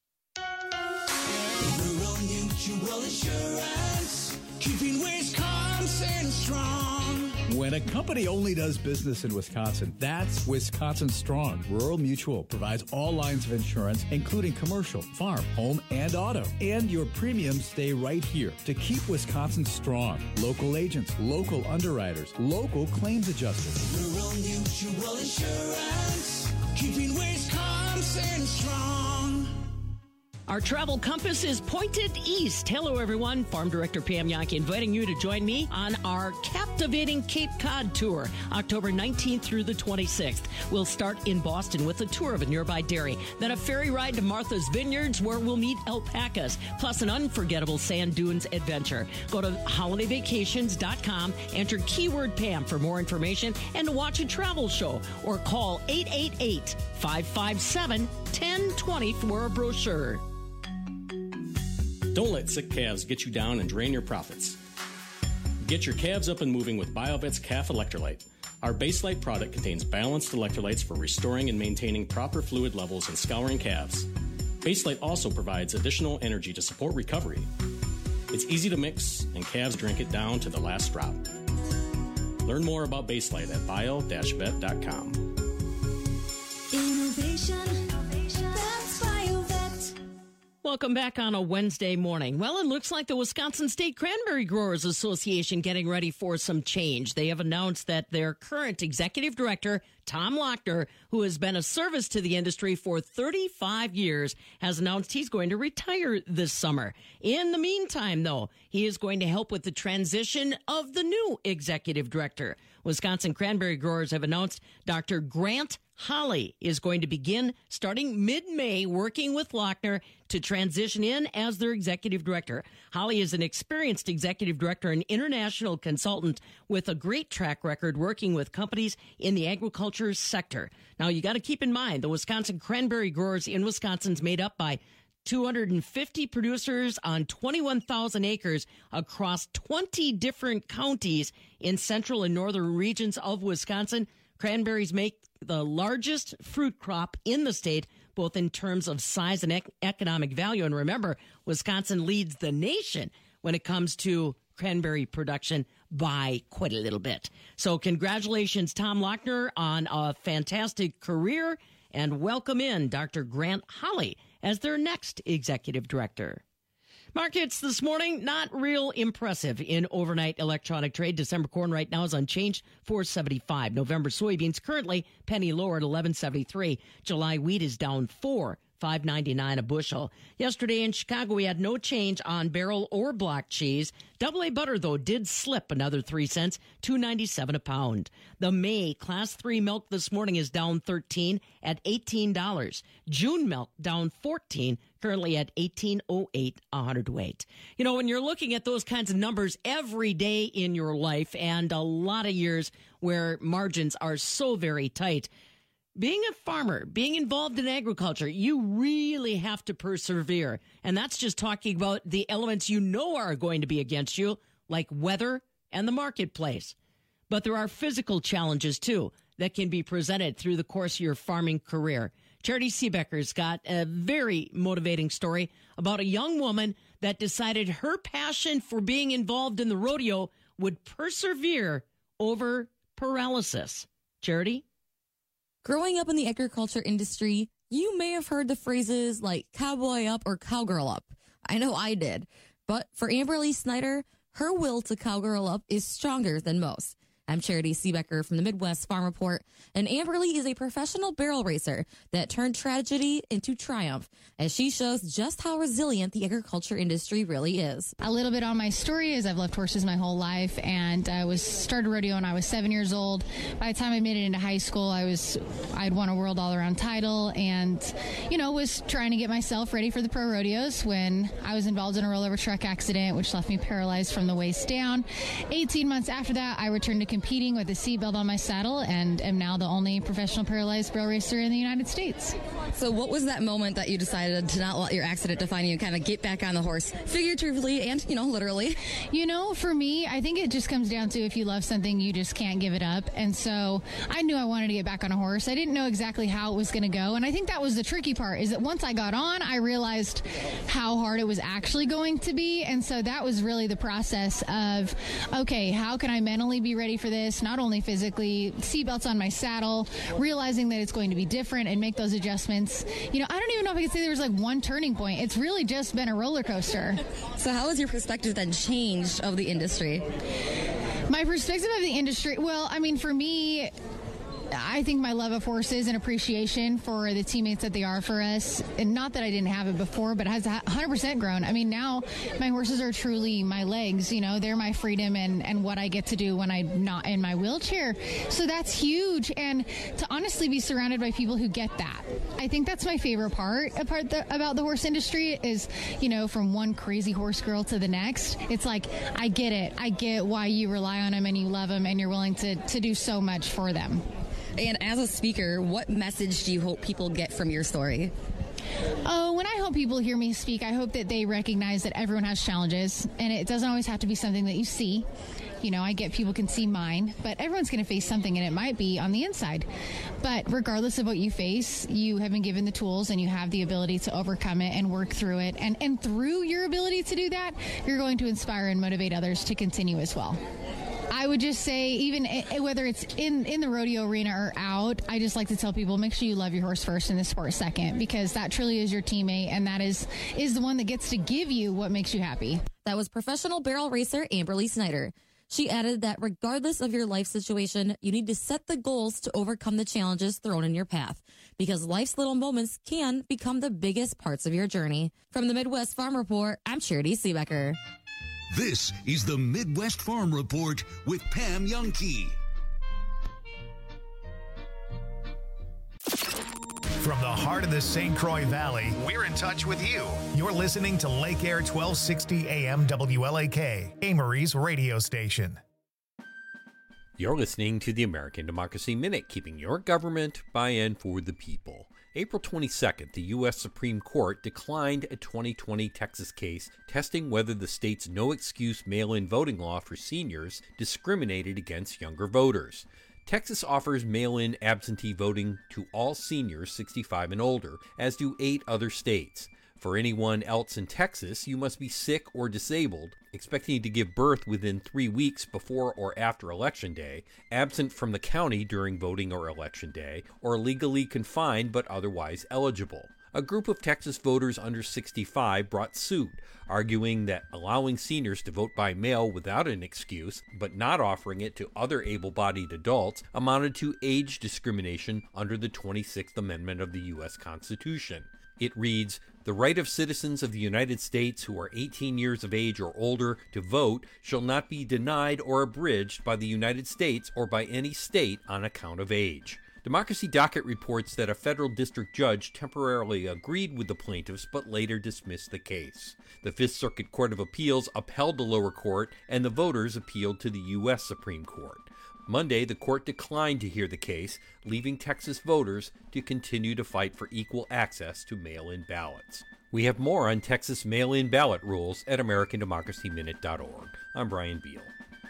Rural Mutual Insurance, keeping Wisconsin strong. When a company only does business in Wisconsin, that's Wisconsin Strong. Rural Mutual provides all lines of insurance, including commercial, farm, home, and auto. And your premiums stay right here to keep Wisconsin strong. Local agents, local underwriters, local claims adjusters. Rural Mutual Insurance, keeping Wisconsin strong. Our travel compass is pointed east. Hello, everyone. Farm Director Pam Yankee inviting you to join me on our captivating Cape Cod tour, October 19th through the 26th. We'll start in Boston with a tour of a nearby dairy, then a ferry ride to Martha's Vineyards where we'll meet alpacas, plus an unforgettable sand dunes adventure. Go to holidayvacations.com, enter keyword Pam for more information and to watch a travel show, or call 888-557-1020 for a brochure. Don't let sick calves get you down and drain your profits. Get your calves up and moving with BioVet's Calf Electrolyte. Our Baselite product contains balanced electrolytes for restoring and maintaining proper fluid levels and scouring calves. Baselite also provides additional energy to support recovery. It's easy to mix, and calves drink it down to the last drop. Learn more about Baselite at bio-vet.com. Innovation, that's BioVet. Welcome back on a Wednesday morning. Well, it looks like the Wisconsin State Cranberry Growers Association getting ready for some change. They have announced that their current executive director, Tom Lochner, who has been a service to the industry for 35 years, has announced he's going to retire this summer. In the meantime, though, he is going to help with the transition of the new executive director. Wisconsin Cranberry Growers have announced Dr. Grant Holly is going to begin starting mid-May working with Lochner to transition in as their executive director. Holly is an experienced executive director and international consultant with a great track record working with companies in the agriculture sector. Now, you got to keep in mind, the Wisconsin Cranberry Growers in Wisconsin is made up by 250 producers on 21,000 acres across 20 different counties in central and northern regions of Wisconsin. Cranberries make the largest fruit crop in the state, both in terms of size and economic value. And remember, Wisconsin leads the nation when it comes to cranberry production by quite a little bit. So congratulations, Tom Lochner, on a fantastic career, and welcome in Dr. Grant Holly as their next executive director. Markets this morning, not real impressive in overnight electronic trade. December corn right now is unchanged, $4.75. November soybeans currently penny lower at $11.73. July wheat is down $5.99 a bushel. Yesterday in Chicago, we had no change on barrel or block cheese. AA butter, though, did slip another 3 cents, $2.97 a pound. The May Class 3 milk this morning is down 13 at $18. June milk down 14, currently at $18.08 a hundredweight. You know, when you're looking at those kinds of numbers every day in your life and a lot of years where margins are so very tight, being a farmer, being involved in agriculture, you really have to persevere. And that's just talking about the elements you know are going to be against you, like weather and the marketplace. But there are physical challenges, too, that can be presented through the course of your farming career. Charity Seebecker's got a very motivating story about a young woman that decided her passion for being involved in the rodeo would persevere over paralysis. Charity? Growing up in the agriculture industry, you may have heard the phrases like cowboy up or cowgirl up. I know I did. But for Amberly Snyder, her will to cowgirl up is stronger than most. I'm Charity Seebecker from the Midwest Farm Report, and Amberly is a professional barrel racer that turned tragedy into triumph as she shows just how resilient the agriculture industry really is. A little bit on my story is I've loved horses my whole life, and I started rodeo when I was 7 years old. By the time I made it into high school, I'd won a world all-around title, and was trying to get myself ready for the pro rodeos when I was involved in a rollover truck accident, which left me paralyzed from the waist down. 18 months after that, I returned to competing with a seatbelt on my saddle and am now the only professional paralyzed barrel racer in the United States. So what was that moment that you decided to not let your accident define you and kind of get back on the horse, figuratively and, literally? For me, I think it just comes down to if you love something, you just can't give it up. And so I knew I wanted to get back on a horse. I didn't know exactly how it was going to go. And I think that was the tricky part, is that once I got on, I realized how hard it was actually going to be. And so that was really the process of, okay, how can I mentally be ready for this? Not only physically, seatbelts on my saddle, realizing that it's going to be different and make those adjustments. I don't even know if I could say there was like one turning point. It's really just been a roller coaster. So how has your perspective then changed of the industry? My perspective of the industry, for me, I think my love of horses and appreciation for the teammates that they are for us, and not that I didn't have it before, but it has 100% grown. Now my horses are truly my legs, they're my freedom and what I get to do when I'm not in my wheelchair. So that's huge. And to honestly be surrounded by people who get that, I think that's my favorite part about the horse industry is, from one crazy horse girl to the next, it's like, I get it. I get why you rely on them and you love them and you're willing to do so much for them. And as a speaker, what message do you hope people get from your story? Oh, when I hope people hear me speak, I hope that they recognize that everyone has challenges, and it doesn't always have to be something that you see. I get people can see mine, but everyone's going to face something, and it might be on the inside. But regardless of what you face, you have been given the tools, and you have the ability to overcome it and work through it. And through your ability to do that, you're going to inspire and motivate others to continue as well. I would just say, even whether it's in the rodeo arena or out, I just like to tell people, make sure you love your horse first and the sport second, because that truly is your teammate, and that is the one that gets to give you what makes you happy. That was professional barrel racer Amberly Snyder. She added that regardless of your life situation, you need to set the goals to overcome the challenges thrown in your path, because life's little moments can become the biggest parts of your journey. From the Midwest Farm Report, I'm Charity Seebecker. This is the Midwest Farm Report with Pam Youngkey. From the heart of the St. Croix Valley, we're in touch with you. You're listening to Lake Air 1260 AM WLAK, Amory's radio station. You're listening to the American Democracy Minute, keeping your government by and for the people. April 22nd, the U.S. Supreme Court declined a 2020 Texas case testing whether the state's no-excuse mail-in voting law for seniors discriminated against younger voters. Texas offers mail-in absentee voting to all seniors 65 and older, as do 8 other states. For anyone else in Texas, you must be sick or disabled, expecting to give birth within 3 weeks before or after Election Day, absent from the county during voting or Election Day, or legally confined but otherwise eligible. A group of Texas voters under 65 brought suit, arguing that allowing seniors to vote by mail without an excuse, but not offering it to other able-bodied adults, amounted to age discrimination under the 26th Amendment of the U.S. Constitution. It reads, "The right of citizens of the United States who are 18 years of age or older to vote shall not be denied or abridged by the United States or by any state on account of age." Democracy Docket reports that a federal district judge temporarily agreed with the plaintiffs but later dismissed the case. The Fifth Circuit Court of Appeals upheld the lower court, and the voters appealed to the U.S. Supreme Court. Monday, the court declined to hear the case, leaving Texas voters to continue to fight for equal access to mail-in ballots. We have more on Texas mail-in ballot rules at AmericanDemocracyMinute.org. I'm Brian Beal.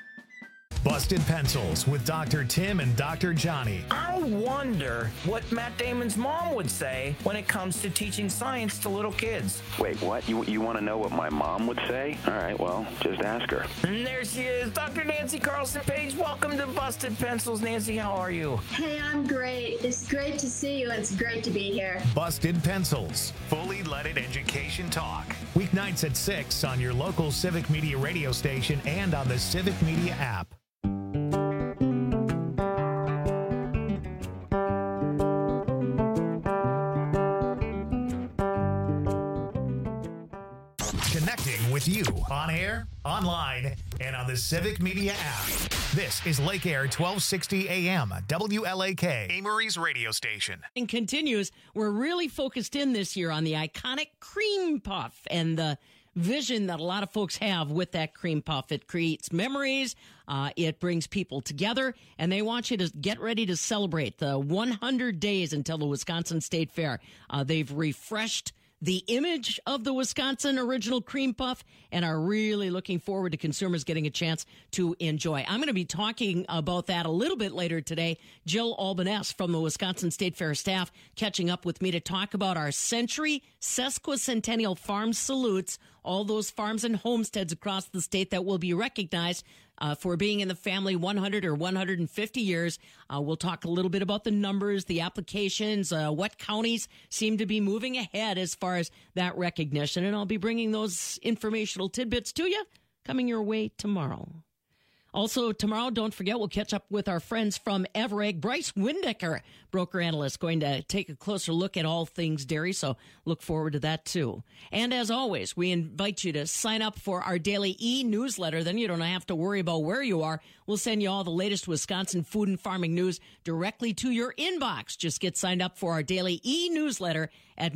Busted Pencils with Dr. Tim and Dr. Johnny. I wonder what Matt Damon's mom would say when it comes to teaching science to little kids. Wait, what? You want to know what my mom would say? All right, well, just ask her. And there she is, Dr. Nancy Carlson Page. Welcome to Busted Pencils. Nancy, how are you? Hey, I'm great. It's great to see you. It's great to be here. Busted Pencils, fully leaded education talk. Weeknights at 6 on your local Civic Media radio station and on the Civic Media app. Connecting with you on air, online, and on the Civic Media app. This is Lake Air 1260 AM, WLAK, Amory's radio station. And continues, we're really focused in this year on the iconic cream puff and the vision that a lot of folks have with that cream puff. It creates memories. It brings people together, and they want you to get ready to celebrate the 100 days until the Wisconsin State Fair. They've refreshed the image of the Wisconsin original cream puff and are really looking forward to consumers getting a chance to enjoy. I'm going to be talking about that a little bit later today. Jill Albanese from the Wisconsin State Fair staff catching up with me to talk about our Century Sesquicentennial Farm Salutes, all those farms and homesteads across the state that will be recognized for being in the family 100 or 150 years. We'll talk a little bit about the numbers, the applications, what counties seem to be moving ahead as far as that recognition. And I'll be bringing those informational tidbits to you coming your way tomorrow. Also, tomorrow, don't forget, we'll catch up with our friends from Everegg. Bryce Windecker, broker analyst, going to take a closer look at all things dairy, so look forward to that, too. And as always, we invite you to sign up for our daily e-newsletter. Then you don't have to worry about where you are. We'll send you all the latest Wisconsin food and farming news directly to your inbox. Just get signed up for our daily e-newsletter at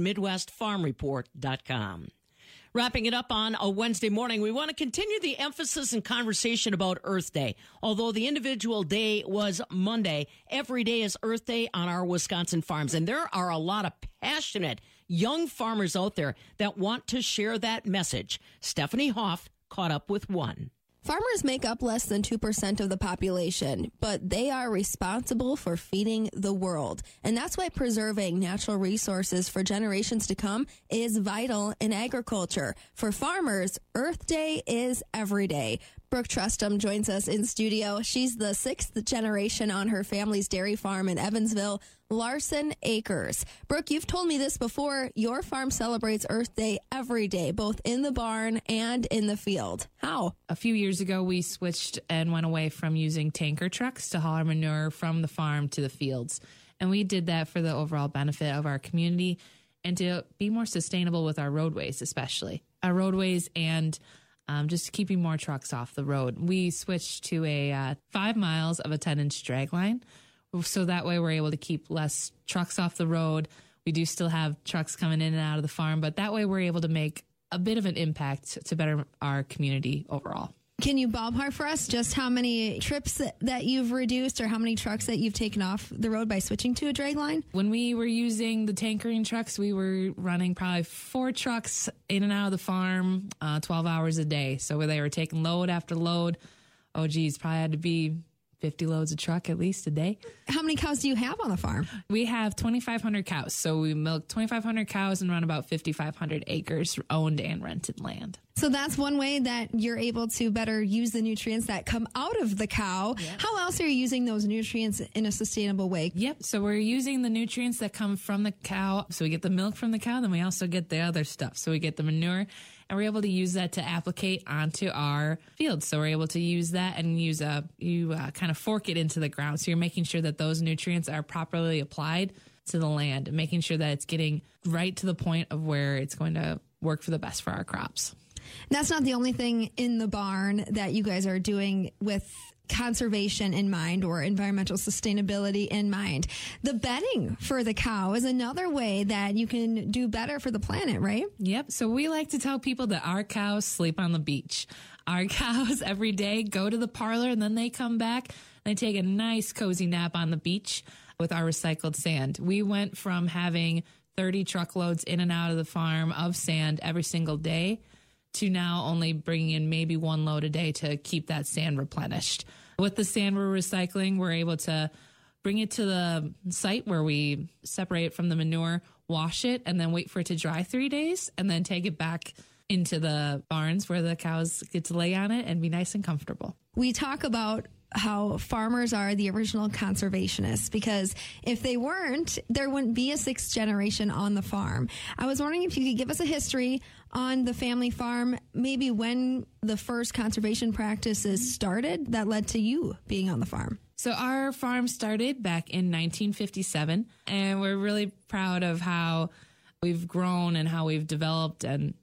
MidwestFarmReport.com. Wrapping it up on a Wednesday morning, we want to continue the emphasis and conversation about Earth Day. Although the individual day was Monday, every day is Earth Day on our Wisconsin farms. And there are a lot of passionate young farmers out there that want to share that message. Stephanie Hoff caught up with one. Farmers make up less than 2% of the population, but they are responsible for feeding the world. And that's why preserving natural resources for generations to come is vital in agriculture. For farmers, Earth Day is every day. Brooke Trustum joins us in studio. She's the 6th generation on her family's dairy farm in Evansville, Larson Acres. Brooke, you've told me this before. Your farm celebrates Earth Day every day, both in the barn and in the field. How? A few years ago, we switched and went away from using tanker trucks to haul our manure from the farm to the fields. And we did that for the overall benefit of our community and to be more sustainable with our roadways, especially. Our roadways and just keeping more trucks off the road. We switched to a 5 miles of a 10-inch drag line. So that way we're able to keep less trucks off the road. We do still have trucks coming in and out of the farm, but that way we're able to make a bit of an impact to better our community overall. Can you ballpark for us just how many trips that you've reduced or how many trucks that you've taken off the road by switching to a drag line? When we were using the tankering trucks, we were running probably 4 trucks in and out of the farm 12 hours a day. So they were taking load after load. Oh, geez, probably had to be 50 loads a truck at least a day. How many cows do you have on the farm? We have 2,500 cows. So we milk 2,500 cows and run about 5,500 acres owned and rented land. So that's one way that you're able to better use the nutrients that come out of the cow. Yep. How else are you using those nutrients in a sustainable way? Yep. So we're using the nutrients that come from the cow. So we get the milk from the cow, then we also get the other stuff. So we get the manure, and we're able to use that to applicate onto our fields. So we're able to use that and kind of fork it into the ground. So you're making sure that those nutrients are properly applied to the land and making sure that it's getting right to the point of where it's going to work for the best for our crops. That's not the only thing in the barn that you guys are doing with conservation in mind or environmental sustainability in mind. The bedding for the cow is another way that you can do better for the planet, right? Yep. So we like to tell people that our cows sleep on the beach. Our cows every day go to the parlor and then they come back and they take a nice cozy nap on the beach with our recycled sand. We went from having 30 truckloads in and out of the farm of sand every single day to now only bringing in maybe 1 load a day to keep that sand replenished. With the sand we're recycling, we're able to bring it to the site where we separate it from the manure, wash it, and then wait for it to dry 3 days, and then take it back into the barns where the cows get to lay on it and be nice and comfortable. We talk about how farmers are the original conservationists, because if they weren't, there wouldn't be a 6th generation on the farm. I was wondering if you could give us a history on the family farm, maybe when the first conservation practices started that led to you being on the farm. So our farm started back in 1957, and we're really proud of how we've grown and how we've developed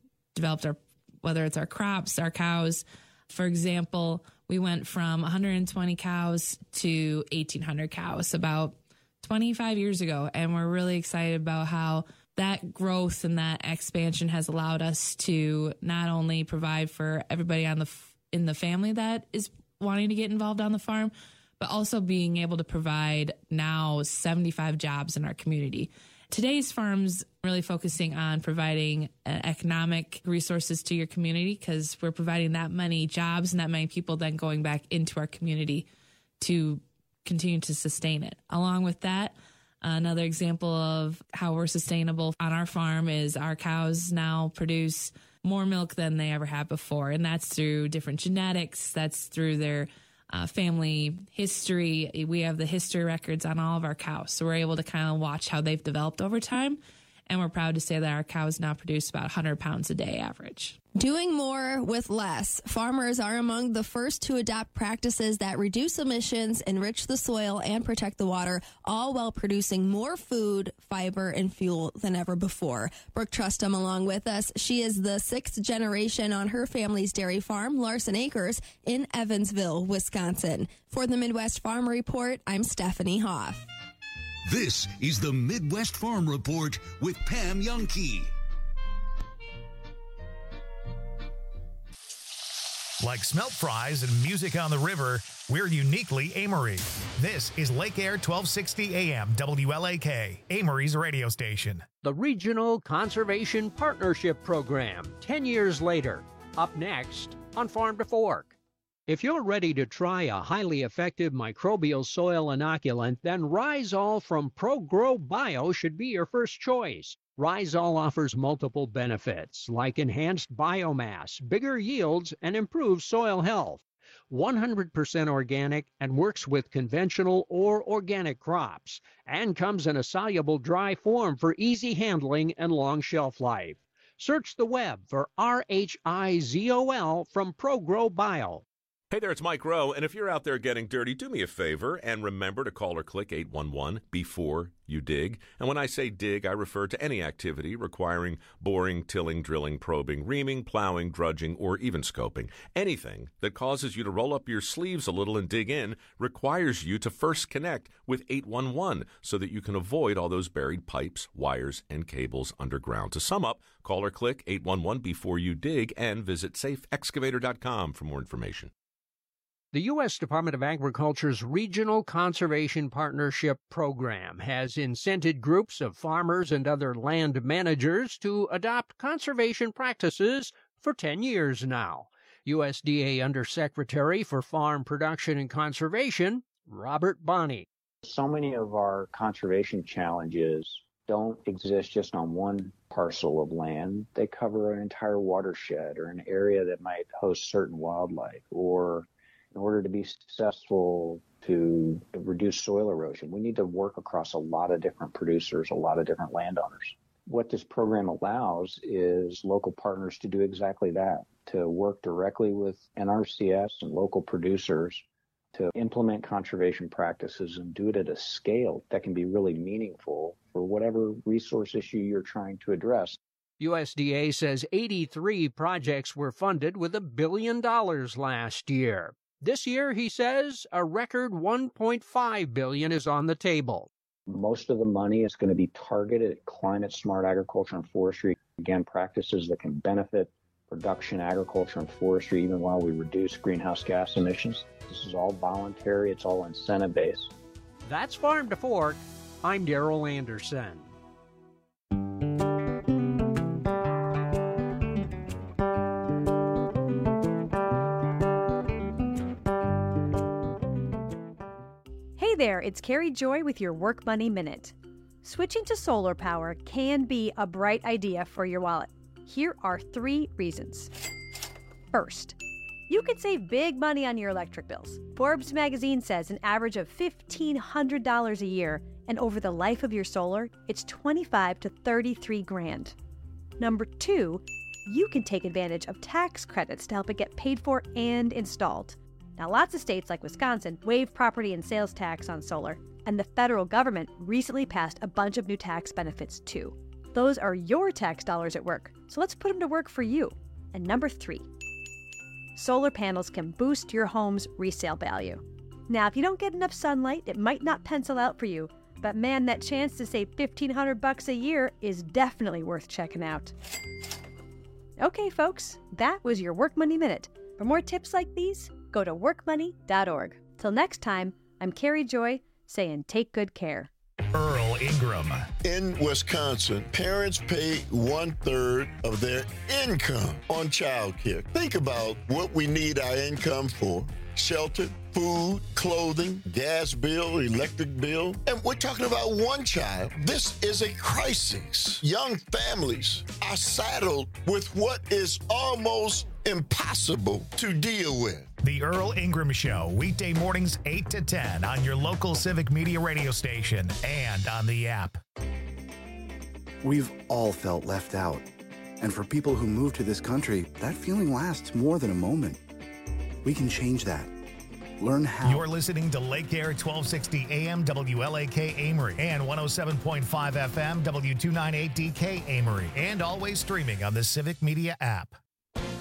our, whether it's our crops, our cows. For example, we went from 120 cows to 1,800 cows about 25 years ago, and we're really excited about how that growth and that expansion has allowed us to not only provide for everybody in the family that is wanting to get involved on the farm, but also being able to provide now 75 jobs in our community. Today's farm's really focusing on providing economic resources to your community because we're providing that many jobs and that many people then going back into our community to continue to sustain it. Along with that, another example of how we're sustainable on our farm is our cows now produce more milk than they ever have before. And that's through different genetics. That's through their family history. We have the history records on all of our cows. So we're able to kind of watch how they've developed over time. And we're proud to say that our cows now produce about 100 pounds a day average. Doing more with less. Farmers are among the first to adopt practices that reduce emissions, enrich the soil, and protect the water, all while producing more food, fiber, and fuel than ever before. Brooke Trustum along with us. She is the 6th generation on her family's dairy farm, Larson Acres, in Evansville, Wisconsin. For the Midwest Farm Report, I'm Stephanie Hoff. This is the Midwest Farm Report with Pam Youngkey. Like smelt fries and music on the river, we're uniquely Amory. This is Lake Air 1260 AM WLAK, Amory's radio station. The Regional Conservation Partnership Program, 10 years later. Up next on Farm to Fork. If you're ready to try a highly effective microbial soil inoculant, then Rhizol from ProGrow Bio should be your first choice. Rhizol offers multiple benefits like enhanced biomass, bigger yields, and improved soil health. 100% organic and works with conventional or organic crops, and comes in a soluble dry form for easy handling and long shelf life. Search the web for RHIZOL from ProGrow Bio. Hey there, it's Mike Rowe, and if you're out there getting dirty, do me a favor and remember to call or click 811 before you dig. And when I say dig, I refer to any activity requiring boring, tilling, drilling, probing, reaming, plowing, drudging, or even scoping. Anything that causes you to roll up your sleeves a little and dig in requires you to first connect with 811 so that you can avoid all those buried pipes, wires, and cables underground. To sum up, call or click 811 before you dig and visit safeexcavator.com for more information. The U.S. Department of Agriculture's Regional Conservation Partnership Program has incented groups of farmers and other land managers to adopt conservation practices for 10 years now. USDA Undersecretary for Farm Production and Conservation, Robert Bonney. So many of our conservation challenges don't exist just on one parcel of land. They cover an entire watershed or an area that might host certain wildlife, or in order to be successful to reduce soil erosion, we need to work across a lot of different producers, a lot of different landowners. What this program allows is local partners to do exactly that, to work directly with NRCS and local producers to implement conservation practices and do it at a scale that can be really meaningful for whatever resource issue you're trying to address. USDA says 83 projects were funded with $1 billion last year. This year, he says, a record $1.5 billion is on the table. Most of the money is going to be targeted at climate-smart agriculture and forestry. Again, practices that can benefit production, agriculture, and forestry even while we reduce greenhouse gas emissions. This is all voluntary. It's all incentive-based. That's Farm to Fork. I'm Darrell Anderson. Hey there, it's Carrie Joy with your Work Money Minute. Switching to solar power can be a bright idea for your wallet. Here are 3 reasons. First, you could save big money on your electric bills. Forbes magazine says an average of $1,500 a year, and over the life of your solar, it's $25 to $33,000. Number 2, you can take advantage of tax credits to help it get paid for and installed. Now, lots of states like Wisconsin waive property and sales tax on solar, and the federal government recently passed a bunch of new tax benefits too. Those are your tax dollars at work, so let's put them to work for you. And number 3, solar panels can boost your home's resale value. Now, if you don't get enough sunlight, it might not pencil out for you, But man, that chance to save $1,500 a year is definitely worth checking out. Okay, folks, that was your Work Money Minute. For more tips like these, go to workmoney.org. Till next time, I'm Carrie Joy saying take good care. Earl Ingram. In Wisconsin, parents pay 1/3 of their income on child care. Think about what we need our income for. Shelter, food, clothing, gas bill, electric bill. And we're talking about one child. This is a crisis. Young families are saddled with what is almost impossible to deal with. The Earl Ingram Show, weekday mornings 8 to 10 on your local Civic Media radio station and on the app. We've all felt left out. And for people who move to this country, that feeling lasts more than a moment. We can change that. Learn how. You're listening to Lake Air 1260 AM WLAK Amory and 107.5 FM W298DK Amory, and always streaming on the Civic Media app.